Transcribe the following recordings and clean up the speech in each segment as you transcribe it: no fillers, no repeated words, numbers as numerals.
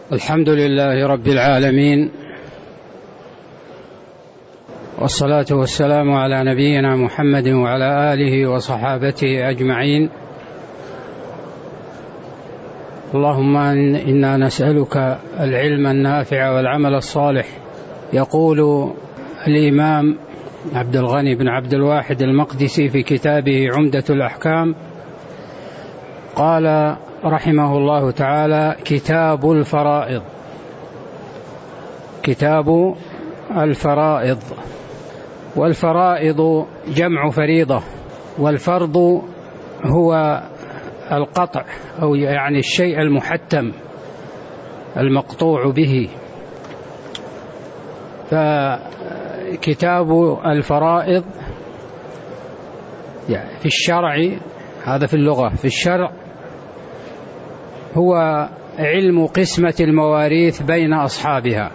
الحمد لله رب العالمين، والصلاة والسلام على نبينا محمد وعلى آله وصحابته أجمعين. اللهم إنا نسألك العلم النافع والعمل الصالح. يقول الإمام عبد الغني بن عبد الواحد المقدسي في كتابه عمدة الأحكام، قال رحمه الله تعالى: كتاب الفرائض. كتاب الفرائض، والفرائض جمع فريضة، والفرض هو القطع أو يعني الشيء المحتم المقطوع به. فكتاب الفرائض يعني في الشرع، هذا في اللغة، في الشرع هو علم قسمة المواريث بين أصحابها،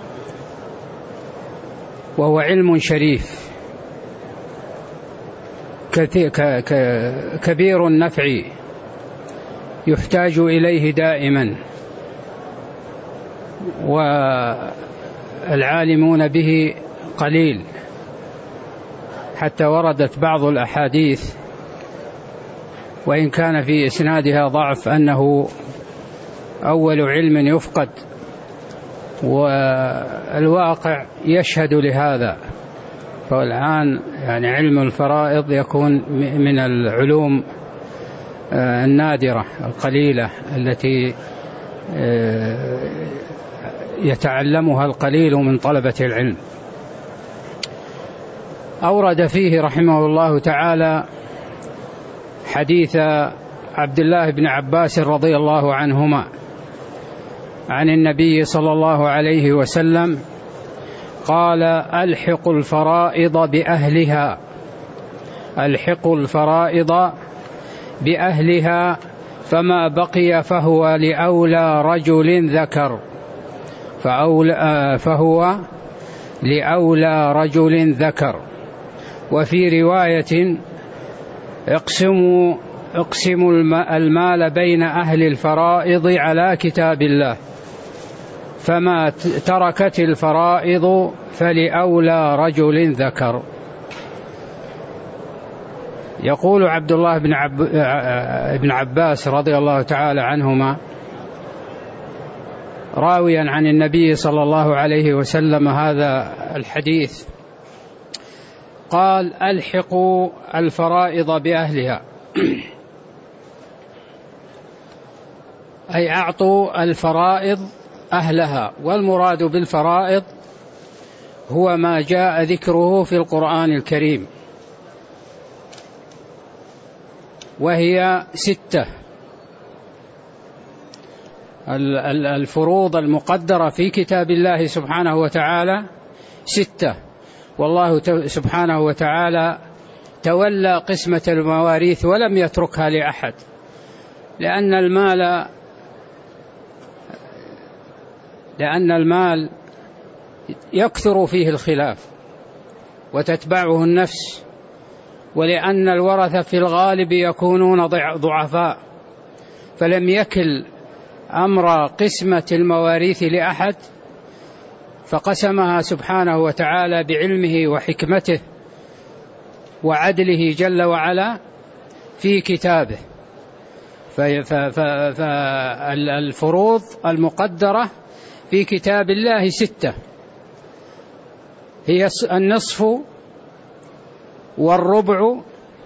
وهو علم شريف كبير النفع، يحتاج إليه دائما، والعالمون به قليل، حتى وردت بعض الأحاديث وإن كان في إسنادها ضعف أنه أول علم يفقد، والواقع يشهد لهذا. فالآن يعني علم الفرائض يكون من العلوم النادرة القليلة التي يتعلمها القليل من طلبة العلم. أورد فيه رحمه الله تعالى حديث عبد الله بن عباس رضي الله عنهما عن النبي صلى الله عليه وسلم قال: ألحقوا الفرائض بأهلها، ألحقوا الفرائض بأهلها، فما بقي فهو لأولى رجل ذكر، فهو لأولى رجل ذكر. وفي رواية: اقسموا المال بين أهل الفرائض على كتاب الله، فما تركت الفرائض فلأولى رجل ذكر. يقول عبد الله بن عباس رضي الله تعالى عنهما راويا عن النبي صلى الله عليه وسلم هذا الحديث، قال: ألحقوا الفرائض بأهلها، أي أعطوا الفرائض أهلها. والمراد بالفرائض هو ما جاء ذكره في القرآن الكريم، وهي 6. الفروض المقدرة في كتاب الله سبحانه وتعالى 6، والله سبحانه وتعالى تولى قسمة المواريث ولم يتركها لأحد، لأن المال يكثر فيه الخلاف وتتبعه النفس، ولأن الورثة في الغالب يكونون ضعفاء، فلم يكل أمر قسمة المواريث لأحد، فقسمها سبحانه وتعالى بعلمه وحكمته وعدله جل وعلا في كتابه. فالفروض المقدرة في كتاب الله 6، هي النصف والربع،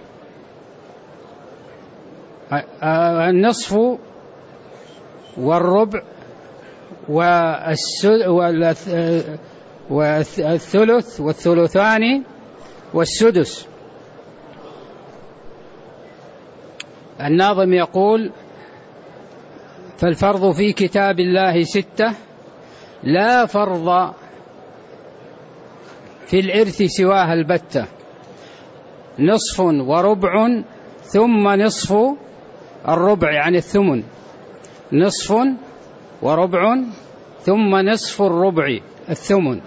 النصف والربع والثلث والثلثان والسدس. الناظم يقول: فالفرض في كتاب الله 6، لا فرض في الإرث سواها البتة، نصف وربع ثم نصف الربع، يعني الثمن، نصف وربع ثم نصف الربع الثمن،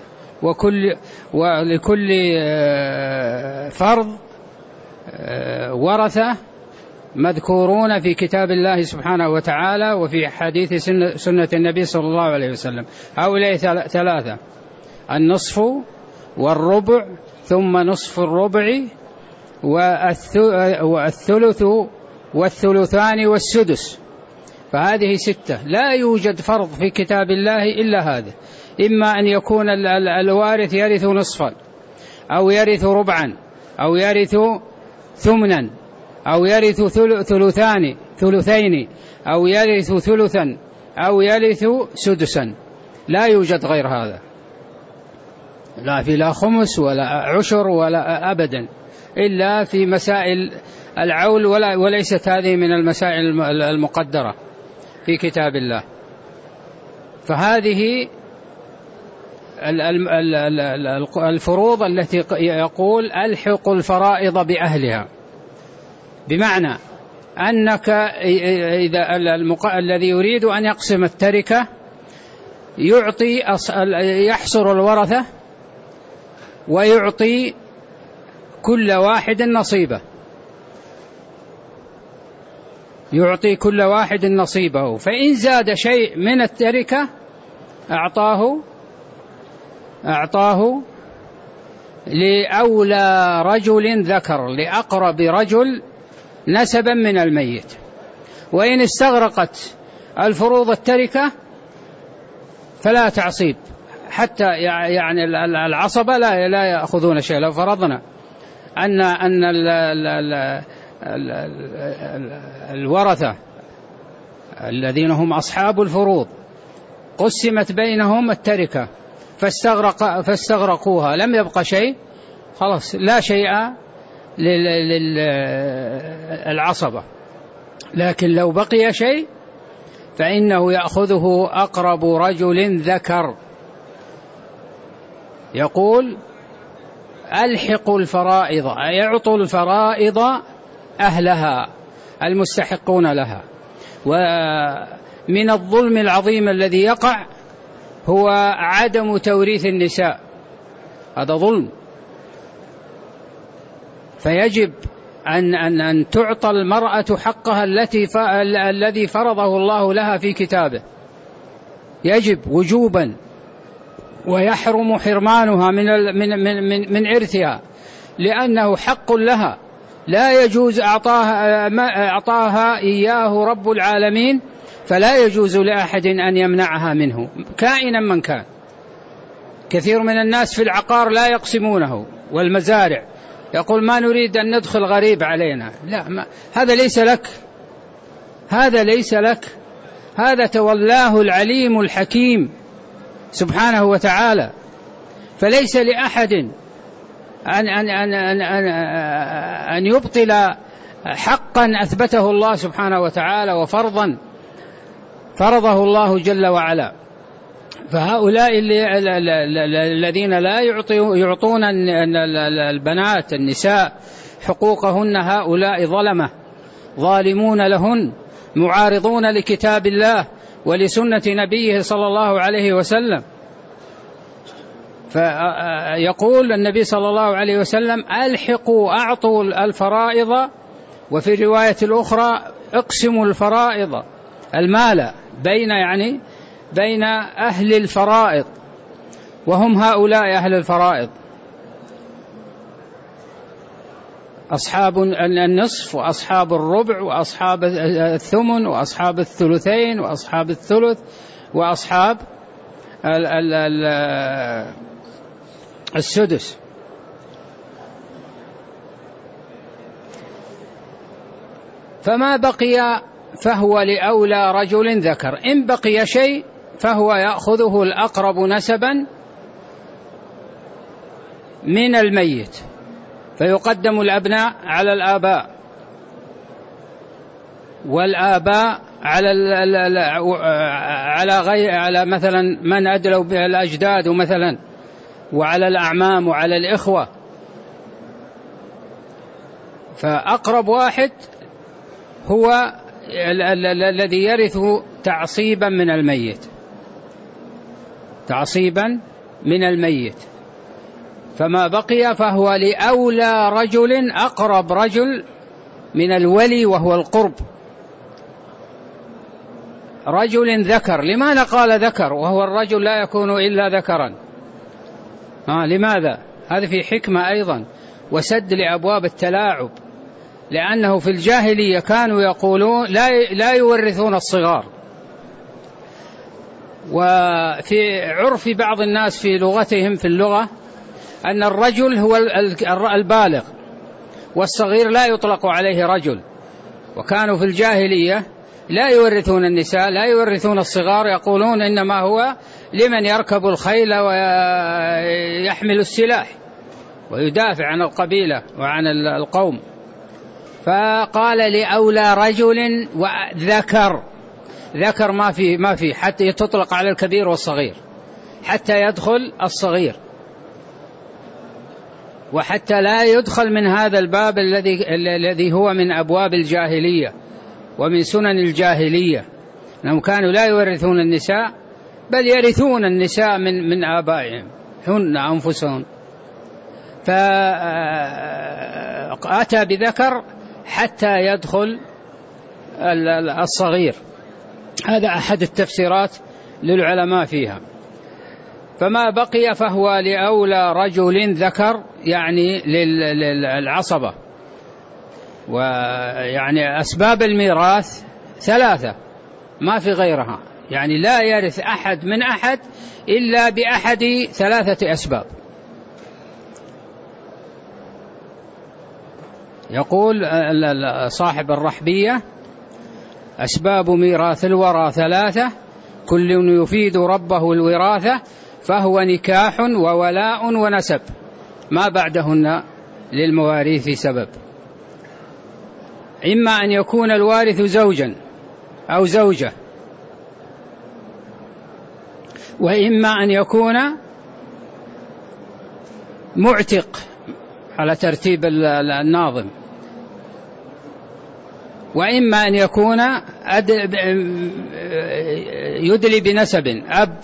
ولكل فرض ورثة مذكورون في كتاب الله سبحانه وتعالى وفي حديث سنة النبي صلى الله عليه وسلم. هؤلاء ثلاثة: النصف والربع ثم نصف الربع والثلث والثلثان والسدس. فهذه 6. لا يوجد فرض في كتاب الله إلا هذا، إما أن يكون الوارث يرث نصفا أو يرث ربعا أو يرث ثمنا أو يرث ثلثين أو يرث ثلثا أو يرث سدسا. لا يوجد غير هذا، لا خمس ولا عشر ولا أبدا، إلا في مسائل العول، وليست هذه من المسائل المقدرة في كتاب الله. فهذه الفروض التي يقول ألحق الفرائض بأهلها، بمعنى أنك إذا الذي يريد أن يقسم التركة يحصر الورثة ويعطي كل واحد نصيبه، يعطي كل واحد نصيبه، فإن زاد شيء من التركة أعطاه لأولى رجل ذكر، لأقرب رجل نسبا من الميت. وإن استغرقت الفروض التركة فلا تعصيب، حتى يعني العصبة لا يأخذون شيء. لو فرضنا أن الورثة الذين هم أصحاب الفروض قسمت بينهم التركة فاستغرقوها، لم يبقى شيء، خلاص لا شيء للعصبة. لكن لو بقي شيء فإنه يأخذه أقرب رجل ذكر. يقول ألحقوا الفرائض، يعطوا الفرائض أهلها المستحقون لها. ومن الظلم العظيم الذي يقع هو عدم توريث النساء، هذا ظلم. فيجب أن تعطى المرأة حقها الذي فرضه الله لها في كتابه، يجب وجوبا، ويحرم حرمانها من إرثها، لأنه حق لها، لا يجوز أعطاها إياه رب العالمين، فلا يجوز لأحد أن يمنعها منه كائنا من كان. كثير من الناس في العقار لا يقسمونه، والمزارع يقول ما نريد أن ندخل غريب علينا، لا، هذا ليس لك، هذا ليس لك، هذا تولاه العليم الحكيم سبحانه وتعالى. فليس لأحد أن يبطل حقا أثبته الله سبحانه وتعالى وفرضا فرضه الله جل وعلا. فهؤلاء الذين لا يعطون البنات النساء حقوقهن، هؤلاء ظلمة ظالمون لهن، معارضون لكتاب الله ولسنة نبيه صلى الله عليه وسلم. فيقول النبي صلى الله عليه وسلم ألحقوا، أعطوا الفرائض، وفي الرواية الأخرى اقسموا الفرائض، المال بين أهل الفرائض، وهم هؤلاء أهل الفرائض، أصحاب النصف وأصحاب الربع وأصحاب الثمن وأصحاب الثلثين وأصحاب الثلث وأصحاب السدس. فما بقي فهو لأولى رجل ذكر، إن بقي شيء فهو يأخذه الأقرب نسبا من الميت، فيقدم الأبناء على الآباء، والآباء على مثلا من أدلوا بالأجداد مثلا، وعلى الأعمام وعلى الإخوة. فأقرب واحد هو الذي يرث تعصيبا من الميت، تعصيبا من الميت. فما بقي فهو لأولى رجل، أقرب رجل من الولي وهو القرب. رجل ذكر، لماذا قال ذكر وهو الرجل لا يكون إلا ذكرا؟ لماذا؟ هذا في حكمة أيضا، وسد لأبواب التلاعب، لأنه في الجاهلية كانوا يقولون لا يورثون الصغار. وفي عرف بعض الناس في لغتهم في اللغة أن الرجل هو البالغ، والصغير لا يطلق عليه رجل. وكانوا في الجاهلية لا يورثون النساء، لا يورثون الصغار، يقولون إنما هو لمن يركب الخيل ويحمل السلاح ويدافع عن القبيلة وعن القوم. فقال لأولى رجل وذكر، ذكر ما في حتى تطلق على الكبير والصغير، حتى يدخل الصغير، وحتى لا يدخل من هذا الباب الذي هو من أبواب الجاهلية ومن سنن الجاهلية، أنهم كانوا لا يورثون النساء بل يرثون النساء من آبائهم هن أنفسهم. فأتى بذكر حتى يدخل الصغير. هذا أحد التفسيرات للعلماء فيها. فما بقي فهو لأولى رجل ذكر، يعني للعصبة. ويعني أسباب الميراث 3 ما في غيرها، يعني لا يرث أحد من أحد إلا بأحد 3 أسباب. يقول صاحب الرحبية: أسباب ميراث الورى 3 كل يفيد ربه الوراثة، فهو نكاح وولاء ونسب، ما بعدهن للمواريث سبب. إما أن يكون الوارث زوجا أو زوجة، وإما أن يكون معتق على ترتيب الناظم، وإما أن يكون يدلي بنسب أب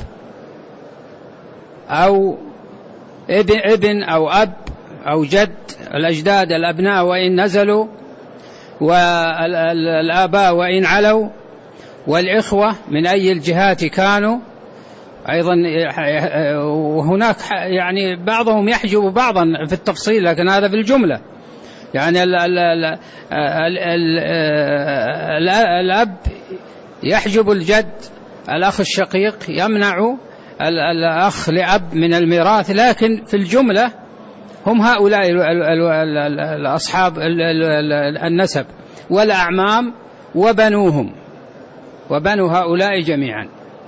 أو ابن أو أب أو جد، الأجداد الأبناء وإن نزلوا، والآباء وإن علوا، والإخوة من أي الجهات كانوا أيضا. وهناك يعني بعضهم يحجب بعضا في التفصيل، لكن هذا بالجملة. يعني الأب يحجب الجد، الأخ الشقيق يمنع الأخ لأب من الميراث، لكن في الجملة هم هؤلاء الأصحاب النسب والأعمام وبنوهم وبنو هؤلاء جميعا.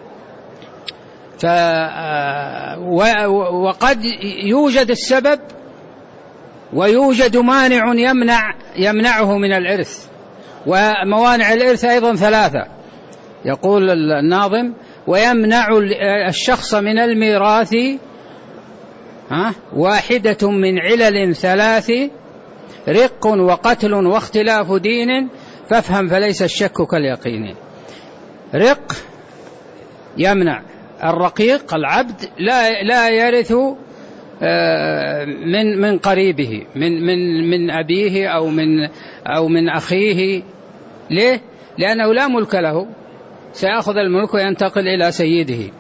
وقد يوجد السبب ويوجد مانع يمنعه من الإرث، وموانع الإرث أيضا 3. يقول الناظم: ويمنع الشخص من الميراث 1 من علل 3 رق وقتل واختلاف دين، فافهم فليس الشك كاليقين. رق يمنع، الرقيق العبد لا يرث من قريبه من أبيه أو من أخيه. ليه؟ لأنه لا ملك له، سيأخذ الملك وينتقل إلى سيده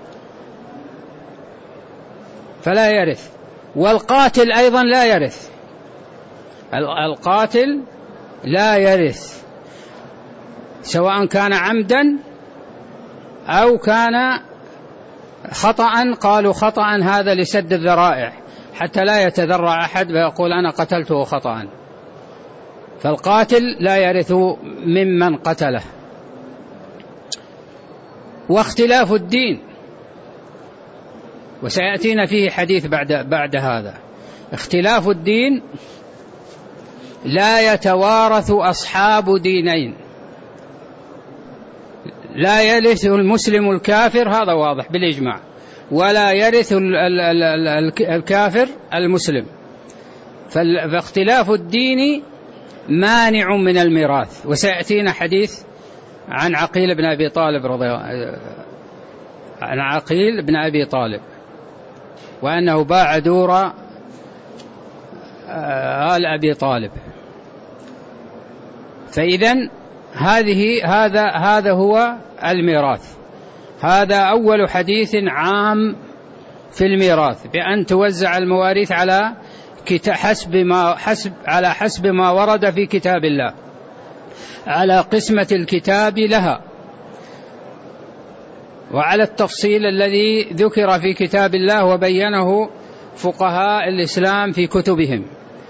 فلا يرث. والقاتل أيضا لا يرث، القاتل لا يرث سواء كان عمدا أو كان خطأ. قالوا خطأ هذا لسد الذرائع، حتى لا يتذرع أحد ويقول أنا قتلته خطأ. فالقاتل لا يرث ممن قتله. واختلاف الدين، وسيأتينا فيه حديث بعد هذا. اختلاف الدين، لا يتوارث أصحاب دينين، لا يرث المسلم الكافر، هذا واضح بالإجماع، ولا يرث الكافر المسلم. فاختلاف الدين مانع من الميراث. وسيأتينا حديث عن عقيل بن أبي طالب عن عقيل بن أبي طالب، وأنه باع دور آل أبي طالب، فإذن هذا هو الميراث. هذا أول حديث عام في الميراث، بأن توزع المواريث على حسب ما ورد في كتاب الله، على قسمة الكتاب لها، وعلى التفصيل الذي ذكر في كتاب الله وبينه فقهاء الإسلام في كتبهم.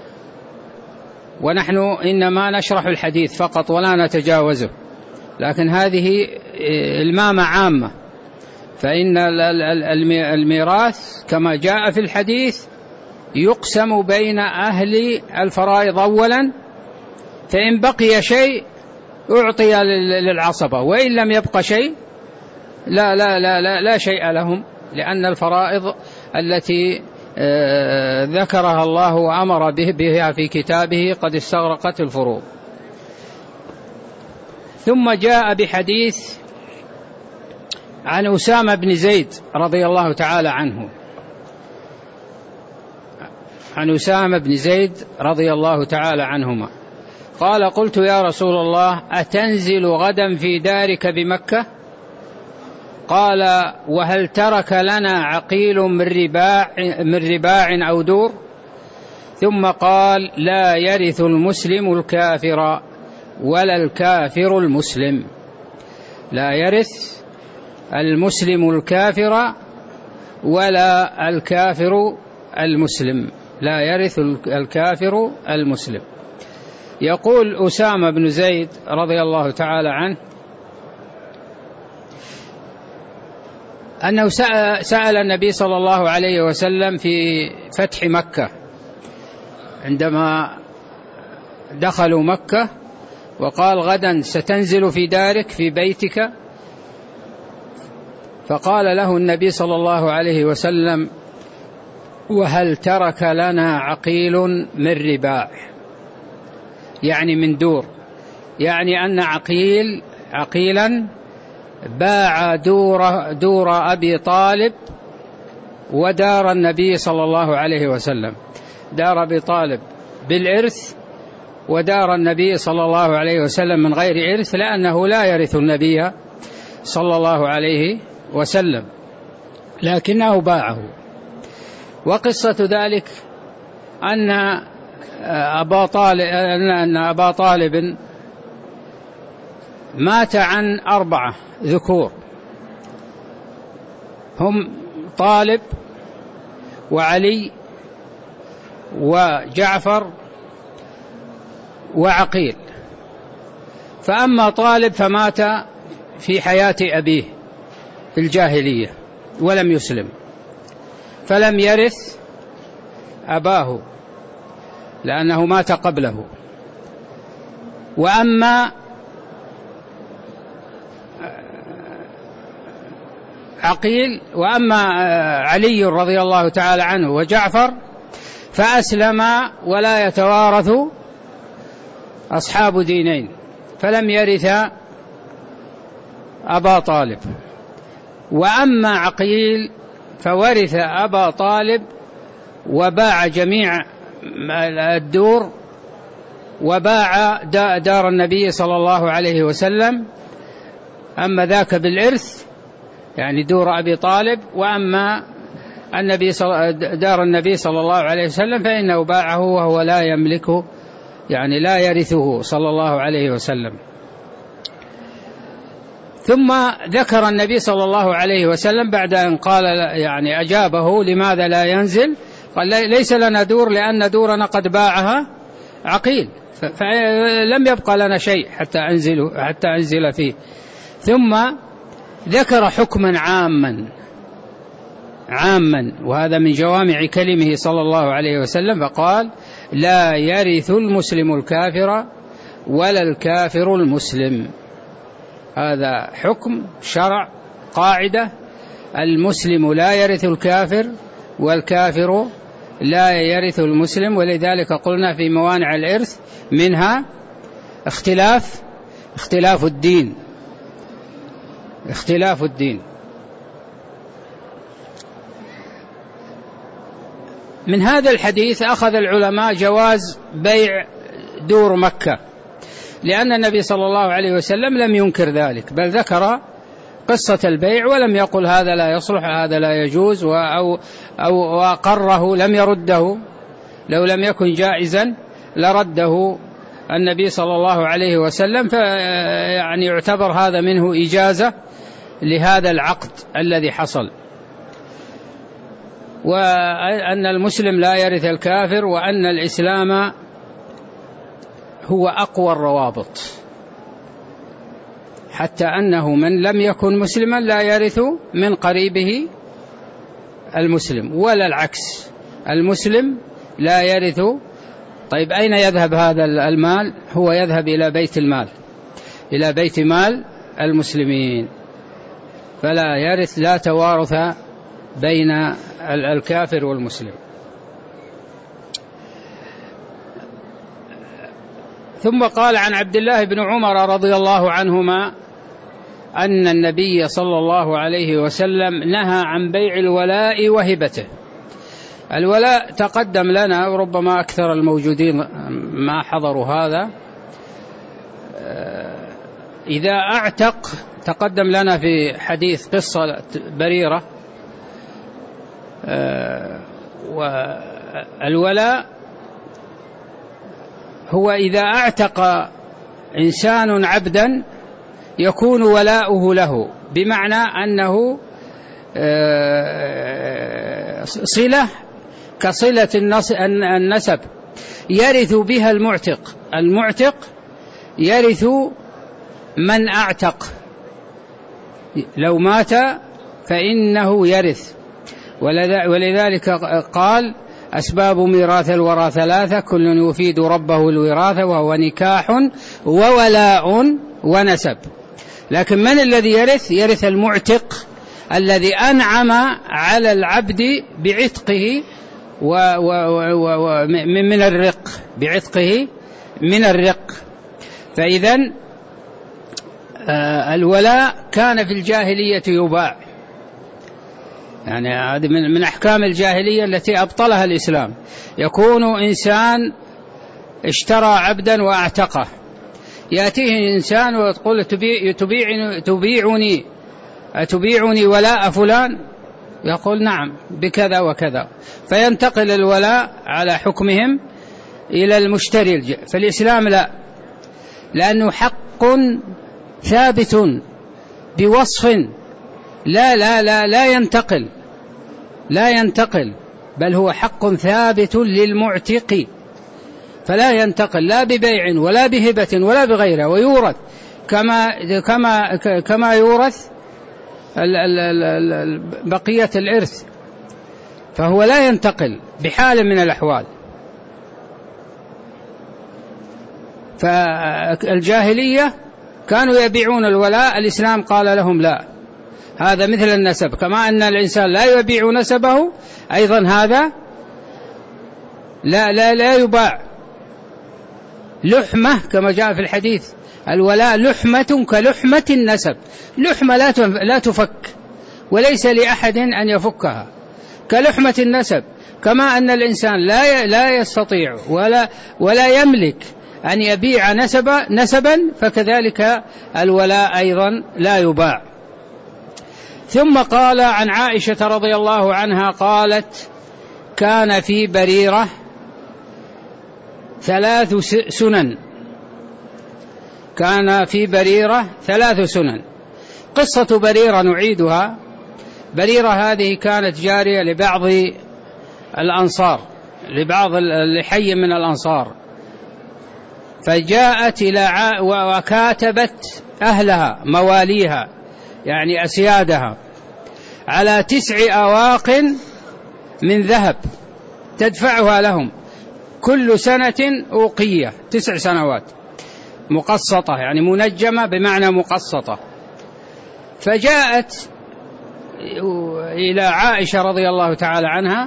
ونحن إنما نشرح الحديث فقط ولا نتجاوزه، لكن هذه المامة عامة. فإن الميراث كما جاء في الحديث يقسم بين أهل الفرائض أولا، فإن بقي شيء أعطي للعصبة، وإن لم يبق شيء لا شيء لهم، لأن الفرائض التي ذكرها الله وأمر بها في كتابه قد استغرقت الفروض. ثم جاء بحديث عن أسامة بن زيد رضي الله تعالى عنه، عن أسامة بن زيد رضي الله تعالى عنهما قال: قلت يا رسول الله أتنزل غدا في دارك بمكة؟ قال: وهل ترك لنا عقيل من رباع أو دور؟ ثم قال: لا يرث المسلم الكافر ولا الكافر المسلم. لا يرث المسلم الكافر ولا الكافر المسلم. لا يرث الكافر المسلم. يقول أسامة بن زيد رضي الله تعالى عنه أنه سأل النبي صلى الله عليه وسلم في فتح مكة، عندما دخلوا مكة، وقال: غدا ستنزل في دارك في بيتك. فقال له النبي صلى الله عليه وسلم: وهل ترك لنا عقيل من رباع؟ يعني من دور، يعني أن عقيلا باع دور أبي طالب ودار النبي صلى الله عليه وسلم. دار أبي طالب بالإرث، ودار النبي صلى الله عليه وسلم من غير إرث، لأنه لا يرث النبي صلى الله عليه وسلم، لكنه باعه. وقصة ذلك أن أبا طالب مات عن 4 ذكور، هم طالب وعلي وجعفر وعقيل. فأما طالب فمات في حياة أبيه في الجاهلية ولم يسلم، فلم يرث أباه لأنه مات قبله. وأما علي رضي الله تعالى عنه وجعفر فأسلما ولا يتوارث أصحاب دينين، فلم يرث أبا طالب. وأما عقيل فورث أبا طالب وباع جميع الدور، وباع دار النبي صلى الله عليه وسلم. أما ذاك بالإرث يعني دور أبي طالب، وأما دار النبي صلى الله عليه وسلم فإنه باعه وهو لا يملكه، يعني لا يرثه صلى الله عليه وسلم. ثم ذكر النبي صلى الله عليه وسلم بعد أن قال يعني أجابه لماذا لا ينزل، قال: ليس لنا دور لأن دورنا قد باعها عقيل، فلم يبقى لنا شيء حتى أنزل فيه. ثم ذكر حكما عاما، وهذا من جوامع كلمه صلى الله عليه وسلم، فقال: لا يرث المسلم الكافر ولا الكافر المسلم. هذا حكم شرع، قاعدة: المسلم لا يرث الكافر والكافر لا يرث المسلم. ولذلك قلنا في موانع الإرث منها اختلاف الدين. من هذا الحديث أخذ العلماء جواز بيع دور مكة، لأن النبي صلى الله عليه وسلم لم ينكر ذلك، بل ذكر قصة البيع ولم يقل هذا لا يصلح هذا لا يجوز أو أقره، لم يرده. لو لم يكن جائزا لرده النبي صلى الله عليه وسلم، فيعني يعتبر هذا منه إجازة لهذا العقد الذي حصل. وأن المسلم لا يرث الكافر، وأن الإسلام هو أقوى الروابط، حتى أنه من لم يكن مسلما لا يرث من قريبه المسلم، ولا العكس، المسلم لا يرث. طيب أين يذهب هذا المال؟ هو يذهب إلى بيت المال، إلى بيت مال المسلمين، فلا يرث، لا توارث بين الكافر والمسلم. ثم قال عن عبد الله بن عمر رضي الله عنهما أن النبي صلى الله عليه وسلم نهى عن بيع الولاء وهبته. الولاء تقدم لنا، وربما أكثر الموجودين ما حضروا هذا. إذا أعتق، تقدم لنا في حديث قصة بريرة. والولاء هو إذا أعتق إنسان عبدا يكون ولاؤه له، بمعنى أنه صلة كصلة النسب يرث بها المعتق. المعتق يرث من أعتق، لو مات فإنه يرث. ولذلك قال: أسباب ميراث الورى ثلاثة، كل يفيد ربه الوراثة، وهو نكاح وولاء ونسب. لكن من الذي يرث؟ يرث المعتق الذي أنعم على العبد بعتقه من الرق، بعتقه من الرق. فإذن الولاء كان في الجاهلية يباع، يعني هذه من أحكام الجاهلية التي أبطلها الإسلام. يكون إنسان اشترى عبدا وأعتقه، يأتيه إنسان ويقول: تبيعني ولاء فلان؟ يقول: نعم بكذا وكذا، فينتقل الولاء على حكمهم إلى المشتري. فالإسلام لا، لأنه حق ثابت بوصف لا ينتقل، بل هو حق ثابت للمعتق، فلا ينتقل لا ببيع ولا بهبة ولا بغيره، ويورث كما يورث بقية الإرث، فهو لا ينتقل بحال من الأحوال. فالجاهلية كانوا يبيعون الولاء، الإسلام قال لهم: لا، هذا مثل النسب، كما أن الإنسان لا يبيع نسبه، أيضا هذا لا يباع. لحمة كما جاء في الحديث: الولاء لحمة كلحمة النسب، لحمة لا تفك، وليس لأحد أن يفكها، كلحمة النسب. كما أن الإنسان لا يستطيع ولا يملك أن يبيع نسبا، فكذلك الولاء أيضا لا يباع. ثم قال عن عائشة رضي الله عنها قالت: كان في بريرة 3 سنن. كان في بريرة 3 سنن. قصة بريرة نعيدها. بريرة هذه كانت جارية لبعض الأنصار، لحي من الأنصار، فجاءت وكاتبت أهلها مواليها، يعني أسيادها، على 9 أواق من ذهب تدفعها لهم كل سنة أوقية، 9 سنوات مقسطة، يعني منجمة بمعنى مقسطة. فجاءت إلى عائشة رضي الله تعالى عنها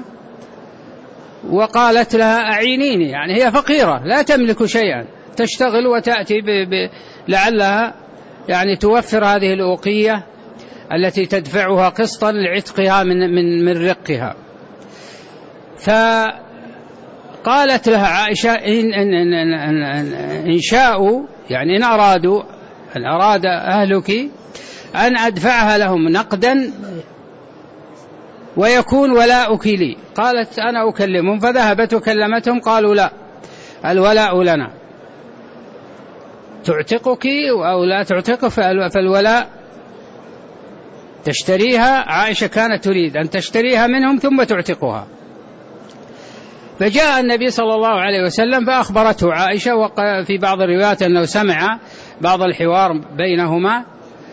وقالت لها: أعينيني، يعني هي فقيرة لا تملك شيئا، تشتغل وتأتي لعلها يعني توفر هذه الأوقية التي تدفعها قسطا لعتقها من رقها. فقالت لها عائشة: إن شاءوا يعني إن أراد أهلك أن أدفعها لهم نقدا ويكون ولاؤك لي. قالت أنا أكلمهم، فذهبت وكلمتهم، قالوا لا، الولاء لنا، تعتقك أو لا تعتق، فالولاء تشتريها. عائشة كانت تريد أن تشتريها منهم ثم تعتقها. فجاء النبي صلى الله عليه وسلم فأخبرته عائشة، وفي بعض الروايات أنه سمع بعض الحوار بينهما.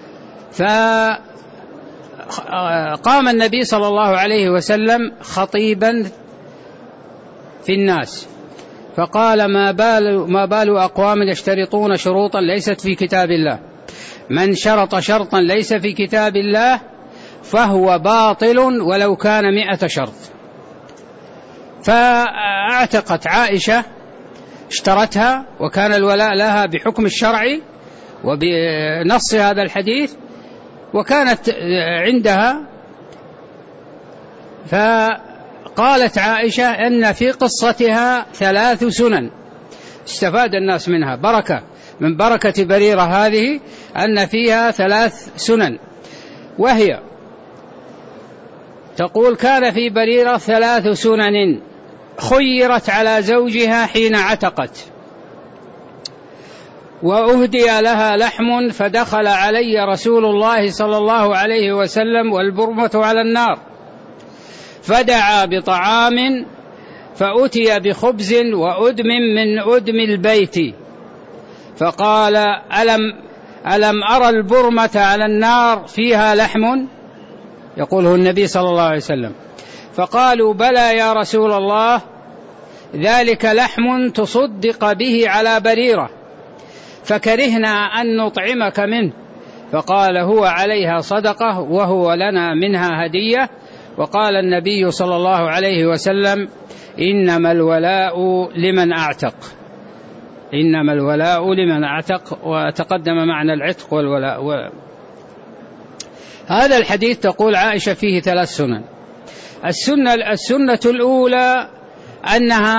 فقام النبي صلى الله عليه وسلم خطيبا في الناس فقال: ما بال أقوام يشترطون شروطا ليست في كتاب الله، من شرط شرطا ليس في كتاب الله فهو باطل ولو كان 100 شرط. فاعتقت عائشة، اشترتها، وكان الولاء لها بحكم الشرع وبنص هذا الحديث، وكانت عندها. فقالت عائشة أن في قصتها 3 سنن استفاد الناس منها، بركة من بركة بريرة هذه أن فيها 3 سنن، وهي تقول: كان في بريرة 3 سنن خيرت على زوجها حين عتقت، وأهدي لها لحم فدخل علي رسول الله صلى الله عليه وسلم والبرمة على النار، فدعا بطعام فأتي بخبز وأدم من أدم البيت، فقال: ألم أرى البرمة على النار فيها لحم؟ يقوله النبي صلى الله عليه وسلم. فقالوا: بلى يا رسول الله، ذلك لحم تصدق به على بريرة، فكرهنا أن نطعمك منه. فقال: هو عليها صدقة وهو لنا منها هدية. وقال النبي صلى الله عليه وسلم: إنما الولاء لمن أعتق، إنما الولاء لمن أعتق. وتقدم معنى العتق والولاء. هذا الحديث تقول عائشة فيه 3 سنن. السنة الأولى أنها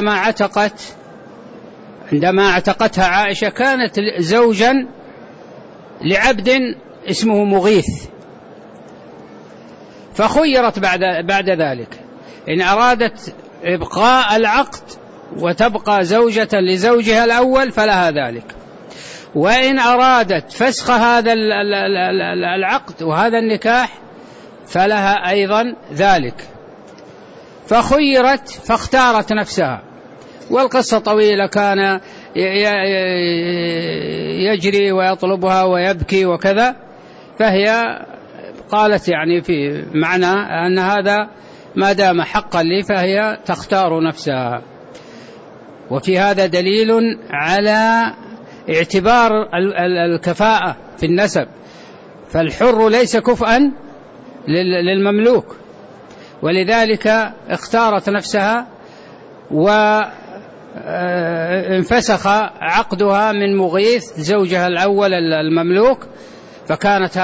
عندما اعتقتها عائشة كانت زوجا لعبد اسمه مغيث، فخيرت بعد ذلك إن أرادت إبقاء العقد وتبقى زوجة لزوجها الأول فلها ذلك، وإن أرادت فسخ هذا العقد وهذا النكاح فلها أيضا ذلك. فخيرت فاختارت نفسها، والقصة طويلة، كان يجري ويطلبها ويبكي وكذا، فهي قالت يعني في معنى أن هذا ما دام حقا لي فهي تختار نفسها. وفي هذا دليل على اعتبار الكفاءة في النسب، فالحر ليس كفءا للمملوك، ولذلك اختارت نفسها وانفسخ عقدها من مغيث زوجها الأول المملوك. فكانت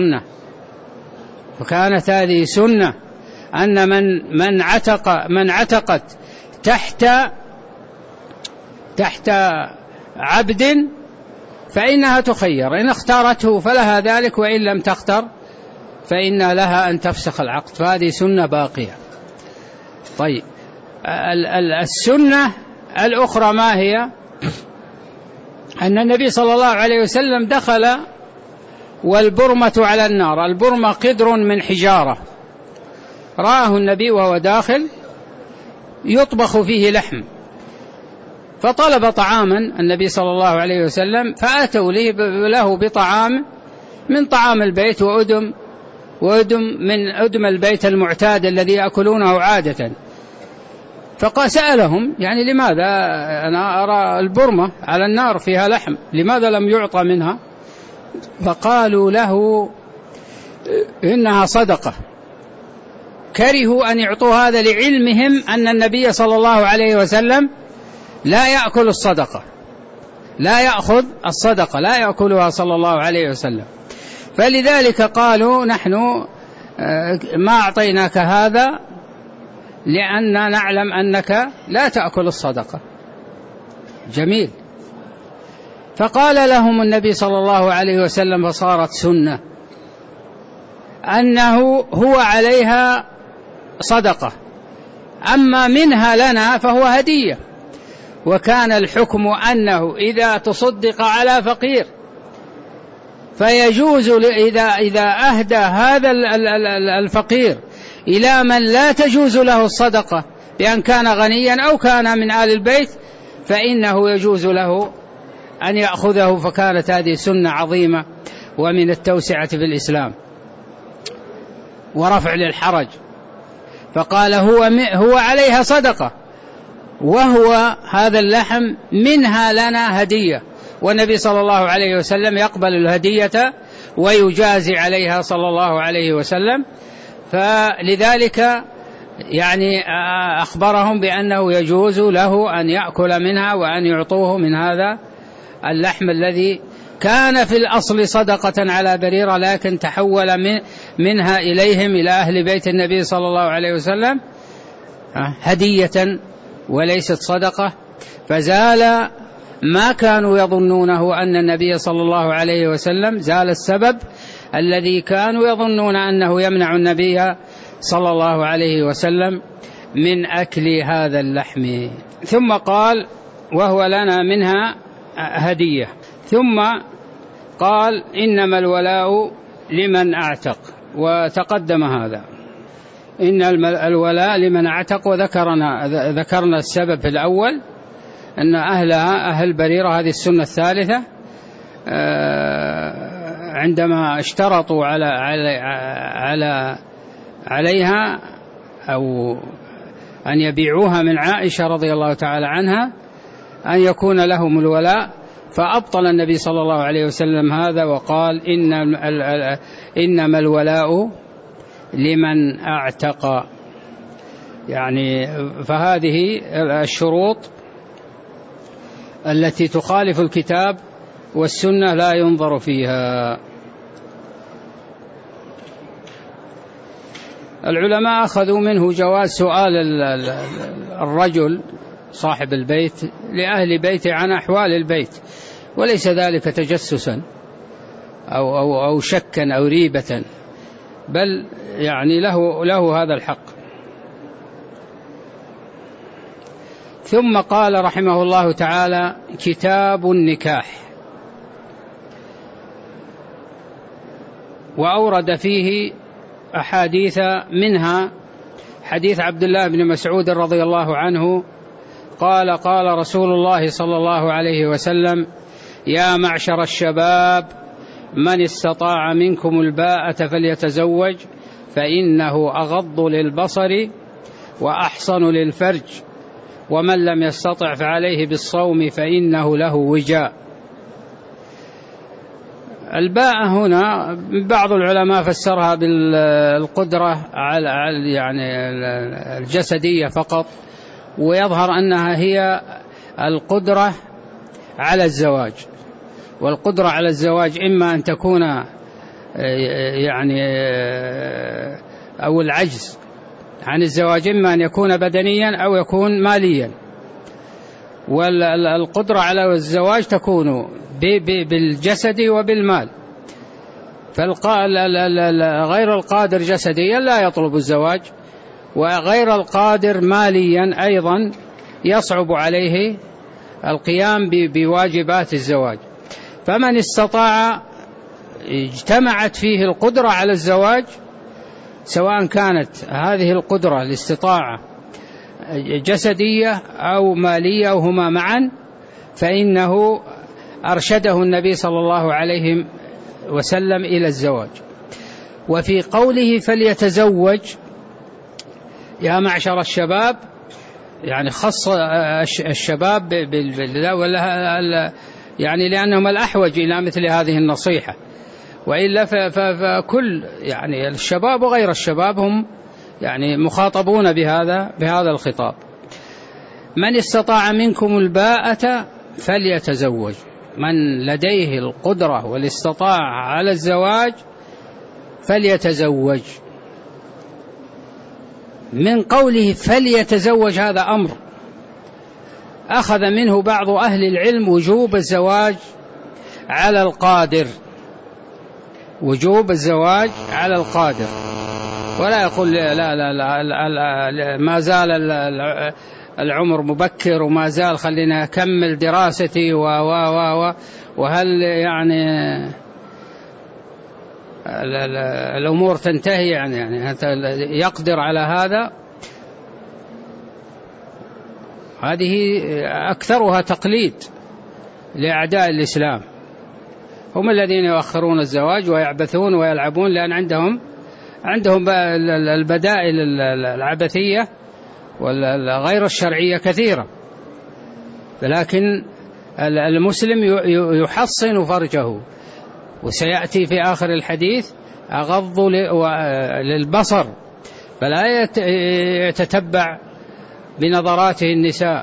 هذه سنة أن من عتقت تحت عبد فإنها تخير، إن اختارته فلها ذلك، وإن لم تختر فإن لها أن تفسخ العقد، فهذه سنة باقية. طيب، السنة الأخرى ما هي؟ أن النبي صلى الله عليه وسلم دخل والبرمة على النار. البرمة قدر من حجارة، رآه النبي وهو داخل يطبخ فيه لحم، فطلب طعاما النبي صلى الله عليه وسلم، فأتوا له بطعام من طعام البيت وأدم من أدم البيت المعتاد الذي يأكلونه عادة. فقال سألهم يعني لماذا أنا أرى البرمة على النار فيها لحم، لماذا لم يعطى منها؟ فقالوا له إنها صدقة. كرهوا أن يعطوا هذا لعلمهم أن النبي صلى الله عليه وسلم لا يأكل الصدقة، لا يأخذ الصدقة، لا يأكلها صلى الله عليه وسلم. فلذلك قالوا نحن ما أعطيناك هذا لأننا نعلم أنك لا تأكل الصدقة. جميل. فقال لهم النبي صلى الله عليه وسلم، فصارت سنة أنه هو عليها صدقة، أما منها لنا فهو هدية. وكان الحكم أنه إذا تصدق على فقير فيجوز إذا أهدى هذا الفقير إلى من لا تجوز له الصدقة بأن كان غنيا أو كان من آل البيت، فإنه يجوز له أن يأخذه. فكانت هذه سنة عظيمة ومن التوسعة في الإسلام ورفع للحرج. فقال هو عليها صدقة، وهو هذا اللحم منها لنا هدية، والنبي صلى الله عليه وسلم يقبل الهدية ويجازي عليها صلى الله عليه وسلم. فلذلك يعني أخبرهم بأنه يجوز له أن يأكل منها وأن يعطوه من هذا اللحم الذي كان في الأصل صدقة على بريرة، لكن تحول منها إليهم إلى أهل بيت النبي صلى الله عليه وسلم هدية وليست صدقة. فزال ما كانوا يظنونه أن النبي صلى الله عليه وسلم، زال السبب الذي كانوا يظنون أنه يمنع النبي صلى الله عليه وسلم من أكل هذا اللحم. ثم قال وهو لنا منها هدية. ثم قال إنما الولاء لمن أعتق، وتقدم هذا إن الولاء لمن أعتق. وذكرنا السبب في الأول أن أهلها أهل بريرة، هذه السنة الثالثة، عندما اشترطوا عليها أو أن يبيعوها من عائشة رضي الله تعالى عنها أن يكون لهم الولاء، فأبطل النبي صلى الله عليه وسلم هذا وقال إنما الولاء لمن أعتق. يعني فهذه الشروط التي تخالف الكتاب والسنة لا ينظر فيها. العلماء أخذوا منه جواز سؤال الرجل صاحب البيت لأهل بيته عن أحوال البيت، وليس ذلك تجسسا أو شكا أو ريبة، بل يعني له هذا الحق. ثم قال رحمه الله تعالى كتاب النكاح، وأورد فيه أحاديث، منها حديث عبد الله بن مسعود رضي الله عنه قال قال رسول الله صلى الله عليه وسلم يا معشر الشباب من استطاع منكم الباءة فليتزوج فإنه أغض للبصر وأحصن للفرج، ومن لم يستطع فعليه بالصوم فإنه له وجاء. الباء هنا بعض العلماء فسرها بالقدرة على يعني الجسدية فقط، ويظهر أنها هي القدرة على الزواج. والقدرة على الزواج إما أن تكون يعني أو العجز عن الزواج إما أن يكون بدنيا أو يكون ماليا، والقدرة على الزواج تكون بالجسد وبالمال. غير القادر جسديا لا يطلب الزواج، وغير القادر ماليا أيضا يصعب عليه القيام بواجبات الزواج. فمن استطاع اجتمعت فيه القدرة على الزواج، سواء كانت هذه القدرة الاستطاعة جسدية أو مالية أو هما معا، فإنه أرشده النبي صلى الله عليه وسلم إلى الزواج. وفي قوله فليتزوج يا معشر الشباب، يعني خص الشباب يعني لأنهم الأحوج إلى مثل هذه النصيحة، وإلا فكل يعني الشباب وغير الشباب هم يعني مخاطبون بهذا الخطاب. من استطاع منكم الباءة فليتزوج، من لديه القدرة والاستطاعة على الزواج فليتزوج. من قوله فليتزوج هذا أمر أخذ منه بعض أهل العلم وجوب الزواج على القادر، وجوب الزواج على القادر، ولا يقول لا لا لا, لا, لا ما زال العمر مبكر وما زال خلينا أكمل دراستي وهل يعني الأمور تنتهي يعني يقدر على هذا. هذه أكثرها تقليد لأعداء الإسلام، هم الذين يؤخرون الزواج ويعبثون ويلعبون، لأن عندهم البدائل العبثية والغير الشرعية كثيرة. لكن المسلم يحصن فرجه، وسيأتي في آخر الحديث أغض للبصر، فلا يتتبع بنظراته النساء،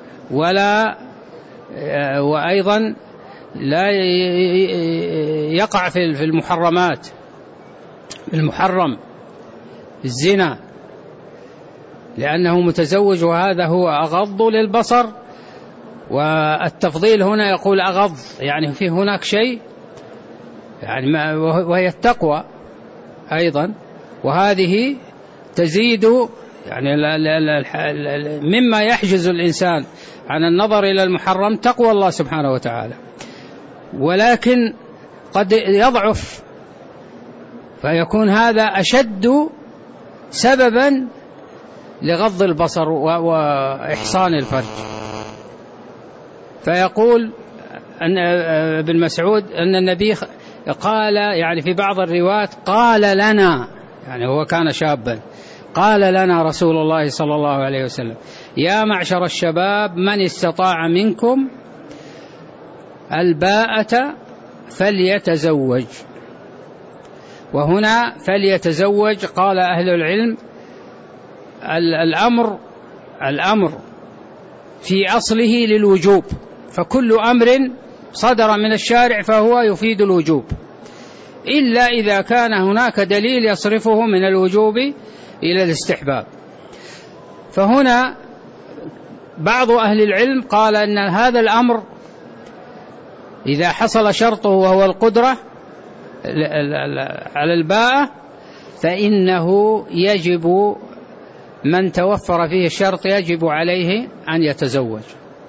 وأيضا لا يقع في المحرمات، المحرم الزنا، لأنه متزوج، وهذا هو أغض للبصر. والتفضيل هنا يقول أغض، يعني في هناك شيء يعني وهي التقوى أيضا، وهذه تزيد يعني مما يحجز الإنسان عن النظر إلى المحرم تقوى الله سبحانه وتعالى، ولكن قد يضعف فيكون هذا أشد سببا لغض البصر وإحصان الفرج. فيقول ابن مسعود أن النبي قال، يعني في بعض الروايات قال لنا، يعني هو كان شابا، قال لنا رسول الله صلى الله عليه وسلم: يا معشر الشباب من استطاع منكم الباءة فليتزوج. وهنا فليتزوج قال أهل العلم الأمر في أصله للوجوب، فكل أمر صدر من الشارع فهو يفيد الوجوب، إلا إذا كان هناك دليل يصرفه من الوجوب إلى الاستحباب. فهنا بعض أهل العلم قال أن هذا الأمر إذا حصل شرطه وهو القدرة على الباءة فإنه يجب، من توفر فيه الشرط يجب عليه أن يتزوج.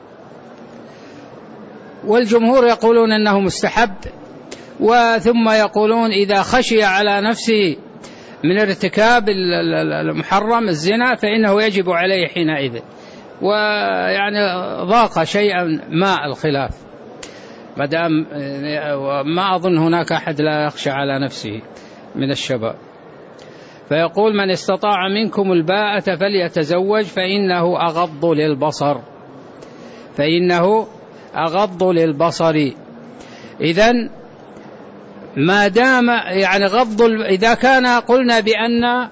والجمهور يقولون أنه مستحب، وثم يقولون إذا خشي على نفسه من ارتكاب المحرم الزنا فإنه يجب عليه حينئذ. ويعني ضاق شيئا ما الخلاف، مدام ما أظن هناك أحد لا يخشى على نفسه من الشباب. فيقول من استطاع منكم الباءة فليتزوج فإنه أغض للبصر، فإنه أغض للبصر. إذن ما دام يعني إذا كان قلنا بأن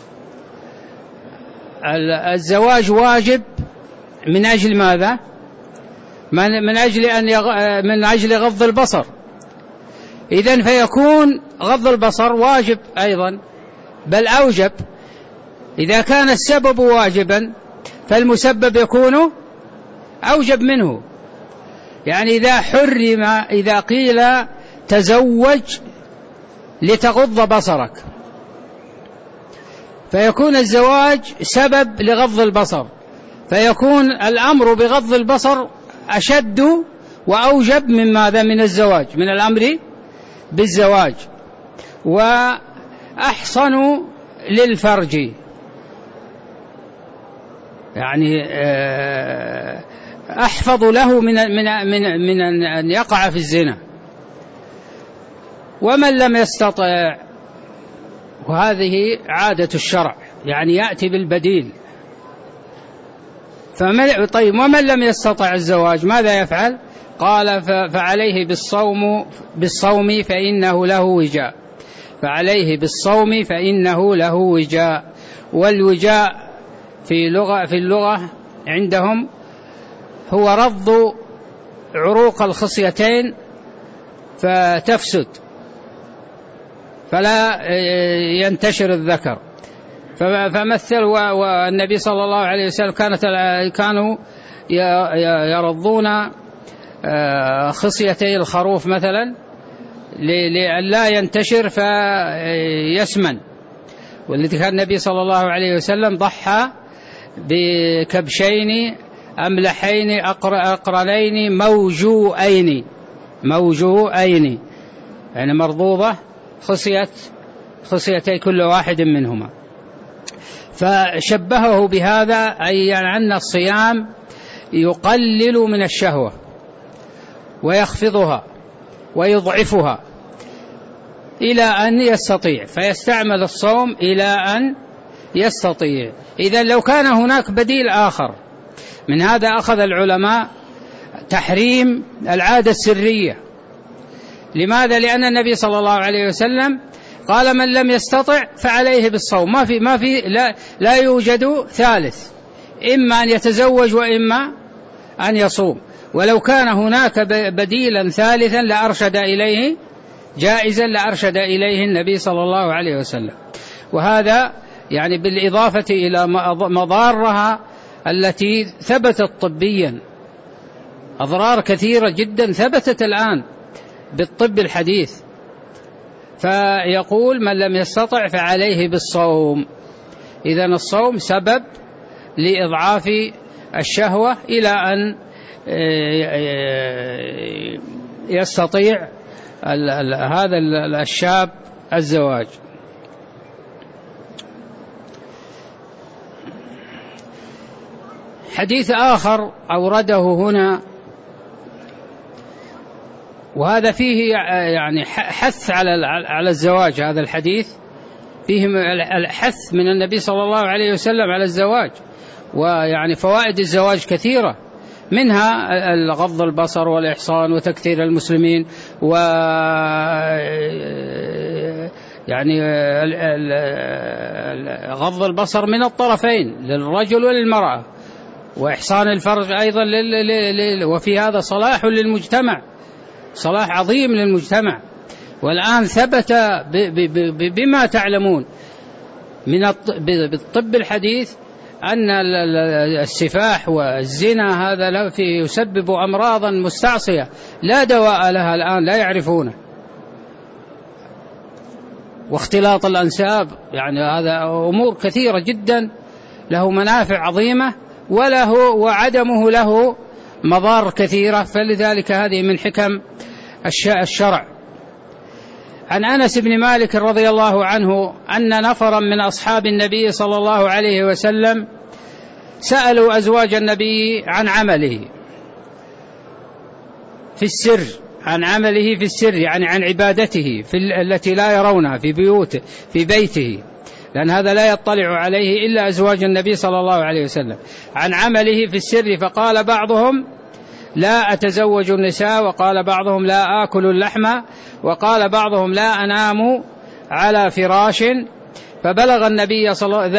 الزواج واجب من أجل ماذا؟ من أجل غض البصر، إذن فيكون غض البصر واجب أيضا، بل أوجب. إذا كان السبب واجبا فالمسبب يكون أوجب منه. يعني إذا قيل تزوج لتغض بصرك فيكون الزواج سبب لغض البصر، فيكون الأمر بغض البصر أشد وأوجب من ماذا؟ من الزواج، من الأمر بالزواج. وأحصن للفرج، يعني أحفظ له من أن يقع في الزنا. ومن لم يستطع، وهذه عادة الشرع، يعني يأتي بالبديل. طيب ومن لم يستطع الزواج ماذا يفعل؟ قال فعليه بالصوم فإنه له وجاء، فعليه بالصوم فإنه له وجاء. والوجاء في اللغة عندهم هو رض عروق الخصيتين فتفسد فلا ينتشر الذكر. فمثل، والنبي صلى الله عليه وسلم كانوا يرضون خصيتي الخروف مثلا لئلا ينتشر فيسمن. والذي كان النبي صلى الله عليه وسلم ضحى بكبشين أملحين أقرنين موجوئين يعني مرضوضة خصيتي كل واحد منهما. فشبهه بهذا أي يعني أن الصيام يقلل من الشهوة ويخفضها ويضعفها إلى أن يستطيع، فيستعمل الصوم إلى أن يستطيع. إذن لو كان هناك بديل آخر من هذا أخذ العلماء تحريم العادة السرية. لماذا؟ لأن النبي صلى الله عليه وسلم قال من لم يستطع فعليه بالصوم، لا يوجد ثالث، إما أن يتزوج وإما أن يصوم. ولو كان هناك بديلا ثالثا لأرشد إليه جائزا لأرشد إليه النبي صلى الله عليه وسلم. وهذا يعني بالإضافة إلى مضارها التي ثبتت طبيا، أضرار كثيرة جدا ثبتت الآن بالطب الحديث. فيقول من لم يستطع فعليه بالصوم. إذن الصوم سبب لإضعاف الشهوة إلى أن يستطيع هذا الشاب الزواج. حديث آخر أورده هنا، وهذا فيه يعني حث على الزواج. هذا الحديث فيه الحث من النبي صلى الله عليه وسلم على الزواج، ويعني فوائد الزواج كثيرة، منها غض البصر والإحصان وتكثير المسلمين، و يعني غض البصر من الطرفين للرجل وللمرأة، وإحصان الفرج أيضا وفي هذا صلاح للمجتمع، صلاح عظيم للمجتمع. والآن ثبت بما تعلمون من بالطب الحديث أن السفاح والزنا هذا يسبب أمراضا مستعصية لا دواء لها الآن لا يعرفونه، واختلاط الأنساب، يعني هذا أمور كثيرة جدا له منافع عظيمة وعدمه له مضار كثيرة. فلذلك هذه من حكم الشرع. عن أنس بن مالك رضي الله عنه أن نفرا من أصحاب النبي صلى الله عليه وسلم سألوا أزواج النبي عن عمله في السر، عن عمله في السر يعني عن عبادته التي لا يرونها في بيته، لأن هذا لا يطلع عليه إلا أزواج النبي صلى الله عليه وسلم، عن عمله في السر. فقال بعضهم لا أتزوج النساء، وقال بعضهم لا آكل اللحم، وقال بعضهم لا أنام على فراش. فبلغ النبي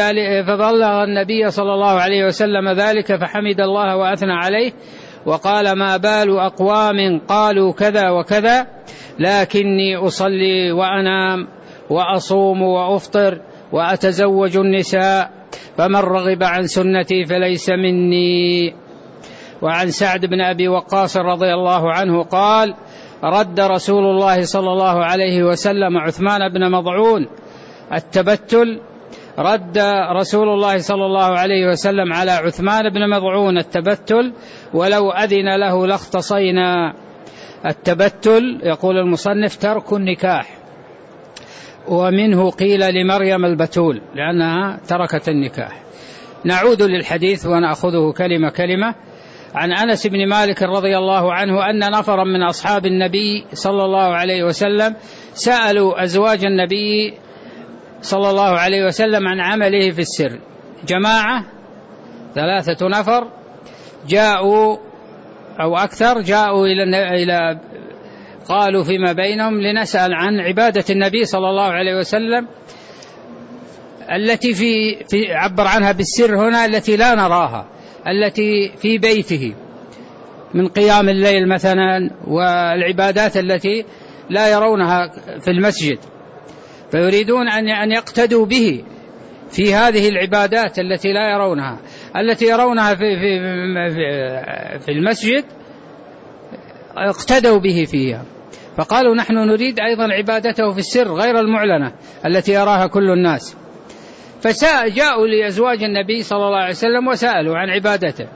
صلى الله عليه وسلم ذلك فحمد الله وأثنى عليه وقال ما بال أقوام قالوا كذا وكذا لكني أصلي وأنام وأصوم وأفطر وأتزوج النساء فمن رغب عن سنتي فليس مني. وعن سعد بن أبي وقاص رضي الله عنه قال رد رسول الله صلى الله عليه وسلم عثمان بن مضعون التبتل، رد رسول الله صلى الله عليه وسلم على عثمان بن مضعون التبتل ولو أذن له لاختصينا. التبتل يقول المصنف ترك النكاح، ومنه قيل لمريم البتول لأنها تركت النكاح. نعود للحديث ونأخذه كلمة كلمة. عن أنس بن مالك رضي الله عنه أن نفرا من أصحاب النبي صلى الله عليه وسلم سألوا أزواج النبي صلى الله عليه وسلم عن عمله في السر. جماعة 3 نفر جاءوا أو أكثر جاءوا إلى قالوا فيما بينهم لنسأل عن عبادة النبي صلى الله عليه وسلم التي في عبر عنها بالسر هنا، التي لا نراها، التي في بيته من قيام الليل مثلا والعبادات التي لا يرونها في المسجد، فيريدون أن يقتدوا به في هذه العبادات التي لا يرونها، التي يرونها في المسجد اقتدوا به فيها، فقالوا نحن نريد أيضا عبادته في السر غير المعلنة التي يراها كل الناس. فجاءوا لأزواج النبي صلى الله عليه وسلم وسألوا عن عبادته،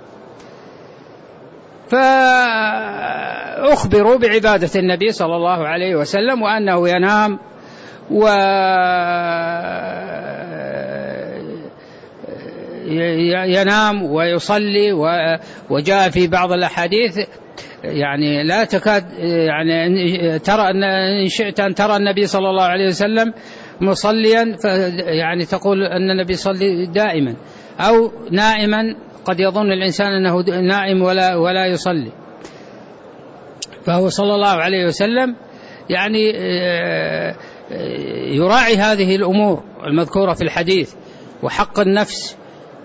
فأخبروا بعبادة النبي صلى الله عليه وسلم وأنه ينام ويصلي، وجاء في بعض الأحاديث يعني لا تكاد يعني ترى إن شئت أن ترى النبي صلى الله عليه وسلم مصليا يعني تقول أن النبي يصلي دائما، أو نائما قد يظن الإنسان أنه نائم ولا يصلي. فهو صلى الله عليه وسلم يعني يراعي هذه الأمور المذكورة في الحديث وحق النفس.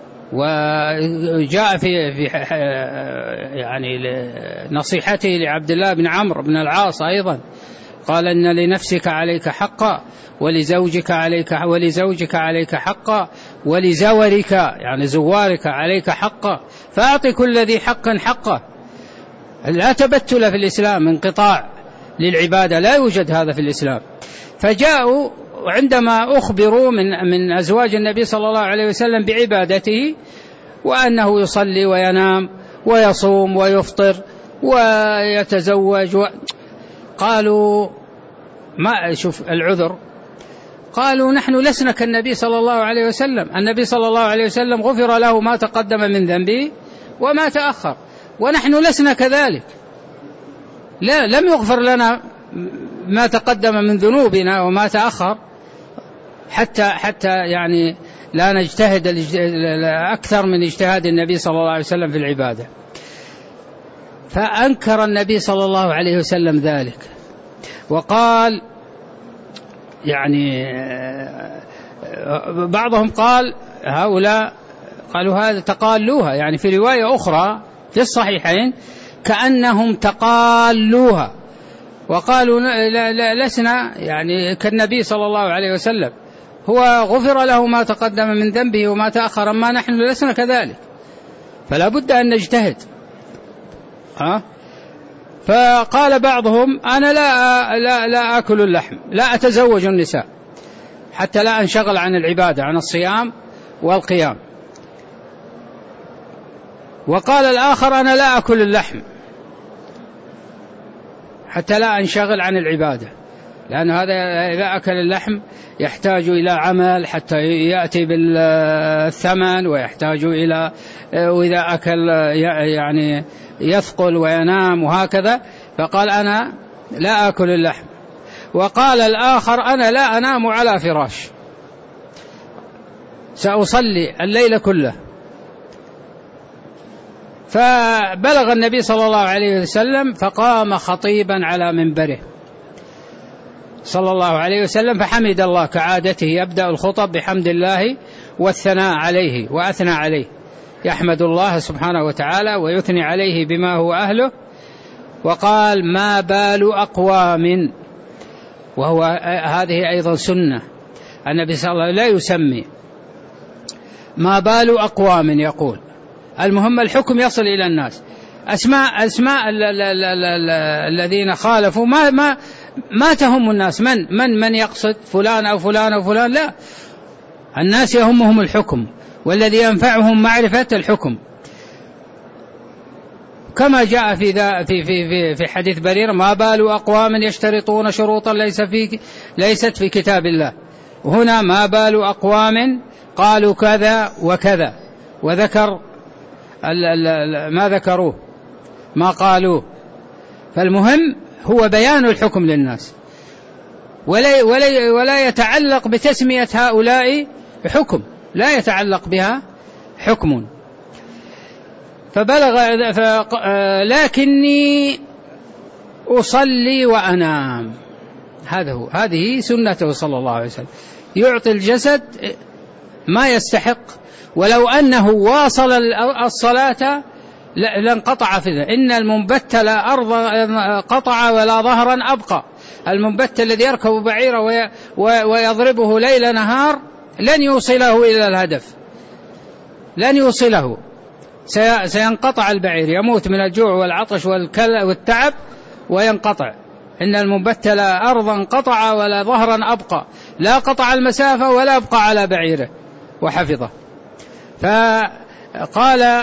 وجاء في يعني نصيحته لعبد الله بن عمرو بن العاص أيضا، قال إن لنفسك عليك حقا ولزوجك عليك حقا ولزورك يعني زوارك عليك حقا، فأعطي كل ذي حق حقه. لا تبتل في الإسلام، انقطاع للعبادة لا يوجد هذا في الإسلام. فجاءوا عندما أخبروا من أزواج النبي صلى الله عليه وسلم بعبادته وأنه يصلي وينام ويصوم ويفطر ويتزوج قالوا ما شوف العذر، قالوا نحن لسنا كالنبي صلى الله عليه وسلم، النبي صلى الله عليه وسلم غفر له ما تقدم من ذنبه وما تأخر، ونحن لسنا كذلك، لا لم يغفر لنا ما تقدم من ذنوبنا وما تأخر حتى يعني لا نجتهد أكثر من اجتهاد النبي صلى الله عليه وسلم في العبادة. فأنكر النبي صلى الله عليه وسلم ذلك وقال يعني بعضهم قال هؤلاء قالوا هذا تقالوها، يعني في رواية أخرى في الصحيحين كأنهم تقالوها وقالوا لسنا يعني كالنبي صلى الله عليه وسلم، هو غفر له ما تقدم من ذنبه وما تأخر، أما نحن لسنا كذلك، فلا بد أن نجتهد. فقال بعضهم أنا لا أكل اللحم، لا أتزوج النساء حتى لا أنشغل عن العبادة، عن الصيام والقيام. وقال الآخر أنا لا أكل اللحم حتى لا أنشغل عن العبادة، لأن هذا إذا أكل اللحم يحتاج إلى عمل حتى يأتي بالثمن، ويحتاج إلى وإذا أكل يعني يثقل وينام وهكذا، فقال أنا لا أكل اللحم. وقال الآخر أنا لا أنام على فراش، سأصلي الليل كله. فبلغ النبي صلى الله عليه وسلم فقام خطيبا على منبره صلى الله عليه وسلم فحمد الله كعادته، يبدأ الخطب بحمد الله والثناء عليه وأثنى عليه، يحمد الله سبحانه وتعالى ويثني عليه بما هو أهله. وقال ما بال أقوام، وهو هذه أيضا سنة، النبي صلى الله عليه وسلم لا يسمي، ما بال أقوام يقول، المهم الحكم يصل إلى الناس. أسماء الذين خالفوا ما تهم الناس، من يقصد فلان أو فلان أو فلان، لا، الناس يهمهم الحكم، والذي ينفعهم معرفة الحكم، كما جاء في حديث بريرة ما بال أقوام يشترطون شروطا ليست في كتاب الله. هنا ما بال أقوام قالوا كذا وكذا، وذكر ما ذكروه ما قالوه. فالمهم هو بيان الحكم للناس، ولا يتعلق بتسمية هؤلاء حكم، لا يتعلق بها حكم. فبلغ لكني أصلي وأنام، هذه سنته صلى الله عليه وسلم، يعطي الجسد ما يستحق، ولو أنه واصل الصلاة لانقطع في ذلك. إن المنبت لا أرض قطع ولا ظهرا أبقى، المنبت الذي يركب بعيره ويضربه ليل نهار لن يوصله إلى الهدف، لن يوصله، سينقطع البعير، يموت من الجوع والعطش والتعب وينقطع. إن المبتل أرضا قطع ولا ظهرا أبقى، لا قطع المسافة ولا أبقى على بعيره وحفظه. فقال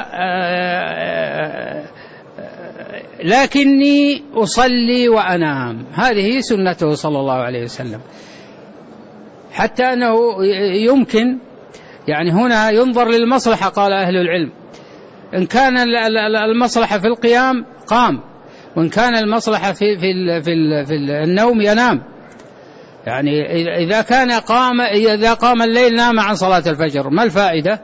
لكني أصلي وأنام، هذه سنته صلى الله عليه وسلم. حتى أنه يمكن يعني هنا ينظر للمصلحة، قال أهل العلم، إن كان المصلحة في القيام قام، وإن كان المصلحة في النوم ينام. يعني إذا قام الليل نام عن صلاة الفجر، ما الفائدة؟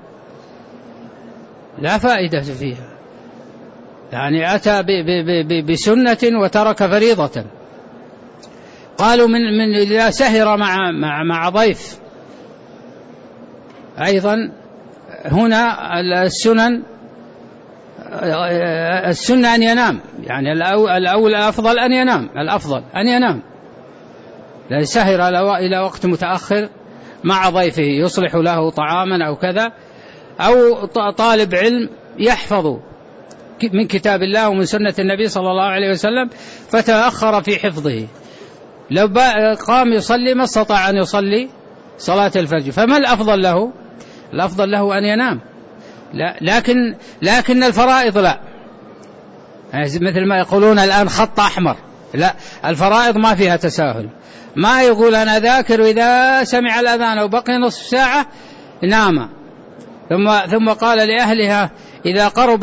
لا فائدة فيها. يعني أتى بسنة وترك فريضة. قالوا من إذا سهر مع ضيف أيضا، هنا السنة أن ينام، يعني الأفضل أن ينام، الأفضل أن ينام. لا سهر إلى وقت متأخر مع ضيفه يصلح له طعاما أو كذا، أو طالب علم يحفظ من كتاب الله ومن سنة النبي صلى الله عليه وسلم فتأخر في حفظه، لو قام يصلي ما استطاع أن يصلي صلاة الفجر، فما الأفضل له؟ الأفضل له أن ينام. لكن الفرائض لا، مثل ما يقولون الآن خط أحمر، لا، الفرائض ما فيها تساهل. ما يقول أنا ذاكر وإذا سمع الأذان وبقي نصف ساعة نام، ثم قال لأهلها إذا قرب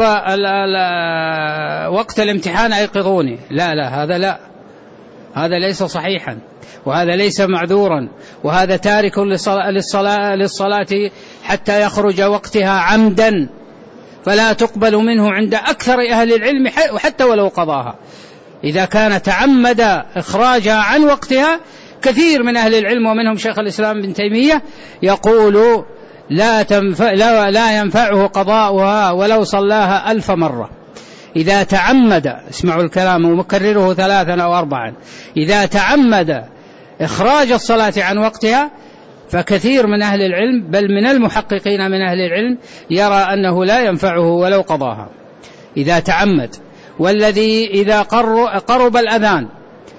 وقت الامتحان أيقظوني. لا، هذا ليس صحيحا، وهذا ليس معذورا، وهذا تارك للصلاة حتى يخرج وقتها عمدا، فلا تقبل منه عند أكثر أهل العلم حتى ولو قضاها. إذا كان تعمد إخراجها عن وقتها، كثير من أهل العلم ومنهم شيخ الإسلام ابن تيمية يقول لا ينفعه قضاؤها ولو صلاها 1000 مرة. إذا تعمد، اسمعوا الكلام ومكرره 3 أو 4، إذا تعمد إخراج الصلاة عن وقتها، فكثير من أهل العلم بل من المحققين من أهل العلم يرى أنه لا ينفعه ولو قضاها إذا تعمد. والذي إذا قرب الأذان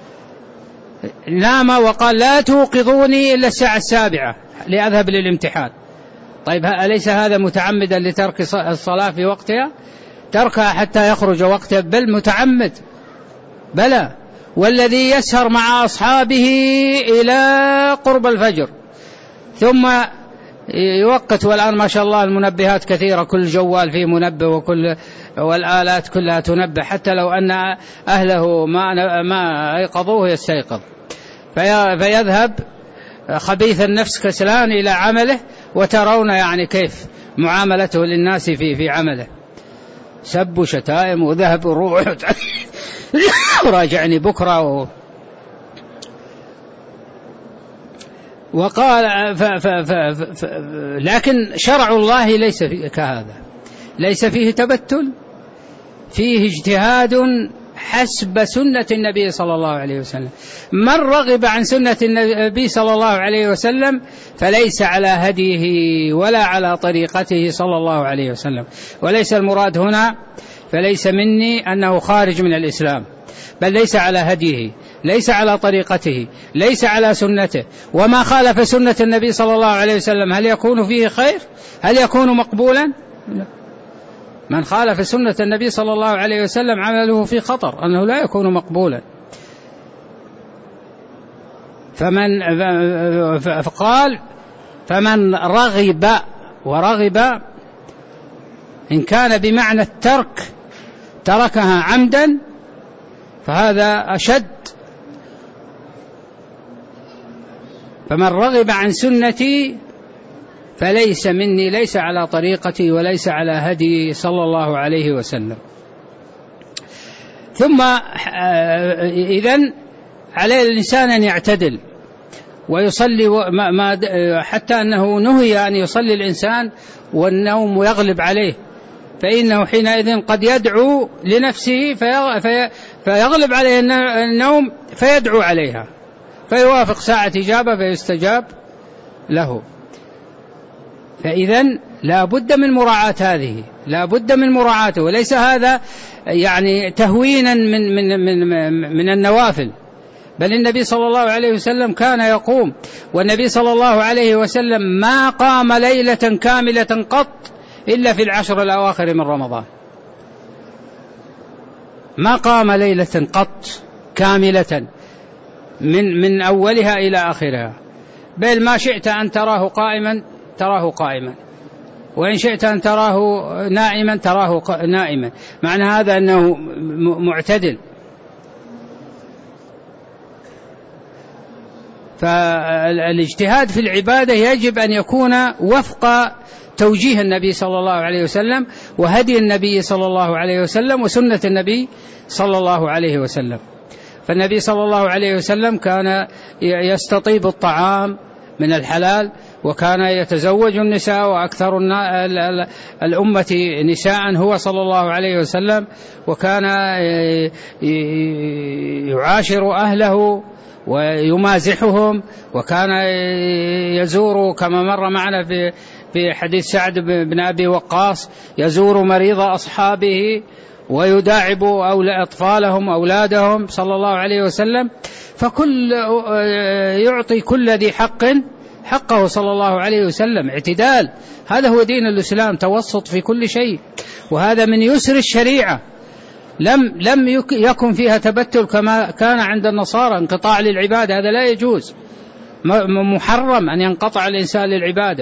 نام وقال لا توقظوني إلا الساعة 7 لأذهب للامتحان، طيب أليس هذا متعمدا لترك الصلاة في وقتها؟ تركها حتى يخرج وقتها، بل متعمد، بلى. والذي يسهر مع أصحابه إلى قرب الفجر ثم يوقت، والآن ما شاء الله المنبهات كثيرة، كل جوال فيه منبه والآلات كلها تنبه، حتى لو أن أهله ما أيقظوه يستيقظ، فيذهب خبيث النفس كسلان إلى عمله، وترون يعني كيف معاملته للناس في عمله، سب وشتائم وذهب وروح وراجعني بكرة وقال لكن شرع الله ليس كهذا، ليس فيه تبتل، فيه اجتهاد حسب سنة النبي صلى الله عليه وسلم. من رغب عن سنة النبي صلى الله عليه وسلم فليس على هديه ولا على طريقته صلى الله عليه وسلم. وليس المراد هنا فليس مني أنه خارج من الإسلام، بل ليس على هديه، ليس على طريقته، ليس على سنته. وما خالف سنة النبي صلى الله عليه وسلم هل يكون فيه خير؟ هل يكون مقبولا؟ من خالف سنة النبي صلى الله عليه وسلم عمله في خطر، أنه لا يكون مقبولا. فقال فمن رغب، ورغب إن كان بمعنى الترك تركها عمدا فهذا أشد. فمن رغب عن سنتي فليس مني، ليس على طريقتي وليس على هدي صلى الله عليه وسلم. ثم إذن على الإنسان أن يعتدل ويصلي، حتى أنه نهي أن يصلي الإنسان والنوم يغلب عليه، فإنه حينئذ قد يدعو لنفسه فيغلب عليه النوم فيدعو عليها، فيوافق ساعة إجابة فيستجاب له. فإذن لا بد من مراعاة هذه، لا بد من مراعاته، وليس هذا يعني تهوينا من النوافل، بل النبي صلى الله عليه وسلم كان يقوم، والنبي صلى الله عليه وسلم ما قام ليلة كاملة قط إلا في العشر الأواخر من رمضان، ما قام ليلة قط كاملة من أولها إلى آخرها، بل ما شئت أن تراه قائما تراه قائما، وإن شئت أن تراه نائما تراه نائما، معنى هذا أنه معتدل. فالاجتهاد في العبادة يجب أن يكون وفق توجيه النبي صلى الله عليه وسلم وهدي النبي صلى الله عليه وسلم وسنة النبي صلى الله عليه وسلم. فالنبي صلى الله عليه وسلم كان يستطيب الطعام من الحلال، وكان يتزوج النساء، وأكثر الأمة نساء هو صلى الله عليه وسلم، وكان يعاشر أهله ويمازحهم، وكان يزور كما مر معنا في حديث سعد بن أبي وقاص يزور مريض أصحابه ويداعب أطفالهم أولادهم صلى الله عليه وسلم، فكل يعطي كل ذي حق حقه صلى الله عليه وسلم، اعتدال. هذا هو دين الإسلام، توسط في كل شيء، وهذا من يسر الشريعة. لم يكن فيها تبتل كما كان عند النصارى، انقطاع للعبادة، هذا لا يجوز، محرم أن ينقطع الإنسان للعبادة.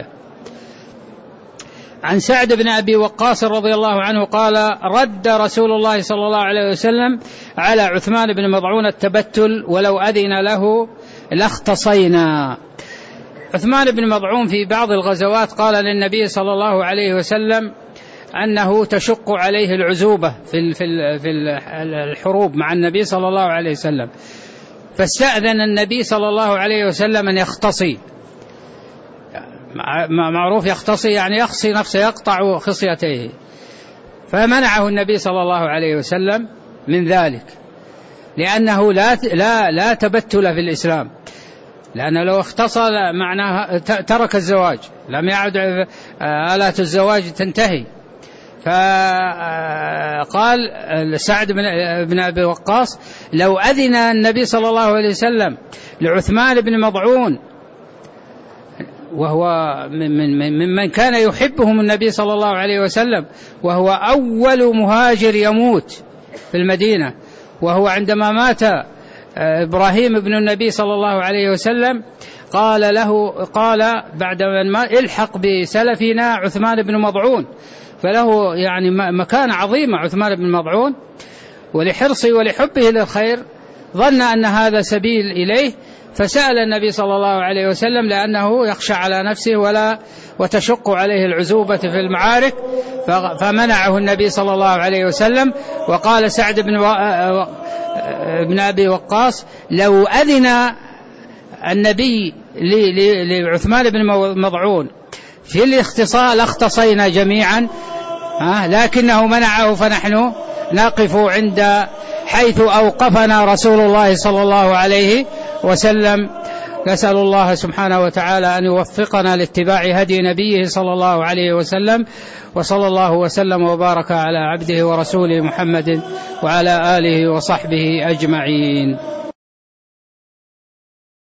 عن سعد بن أبي وقاص رضي الله عنه قال: رد رسول الله صلى الله عليه وسلم على عثمان بن مضعون التبتل ولو أذن له لاختصينا. عثمان بن مضعون في بعض الغزوات قال للنبي صلى الله عليه وسلم أنه تشق عليه العزوبة في الحروب مع النبي صلى الله عليه وسلم، فاستأذن النبي صلى الله عليه وسلم أن يختصي. معروف يختصي يعني يخصي نفسه، يقطع خصيتيه، فمنعه النبي صلى الله عليه وسلم من ذلك، لأنه لا تبتل في الإسلام، لأنه لو اختصى معناه ترك الزواج، لم يعد آلات الزواج تنتهي. فقال سعد بن أبي وقاص: لو أذن النبي صلى الله عليه وسلم لعثمان بن مضعون، وهو ممن كان يحبهم النبي صلى الله عليه وسلم، وهو أول مهاجر يموت في المدينة، وهو عندما مات إبراهيم بن النبي صلى الله عليه وسلم قال بعد من ما الحق بسلفنا عثمان بن مضعون، فله يعني مكانة عظيمة عثمان بن مضعون، ولحرصه ولحبه للخير ظن أن هذا سبيل إليه، فسأل النبي صلى الله عليه وسلم لأنه يخشى على نفسه وتشق عليه العزوبة في المعارك، فمنعه النبي صلى الله عليه وسلم. وقال سعد بن أبي وقاص: لو أذن النبي لعثمان بن مضعون في الاختصاء لاختصينا جميعا، لكنه منعه، فنحن نقف عند حيث أوقفنا رسول الله صلى الله عليه وسلم. نسأل الله سبحانه وتعالى أن يوفقنا لاتباع هدي نبيه صلى الله عليه وسلم، وصلى الله وسلم وبارك على عبده ورسوله محمد وعلى آله وصحبه أجمعين.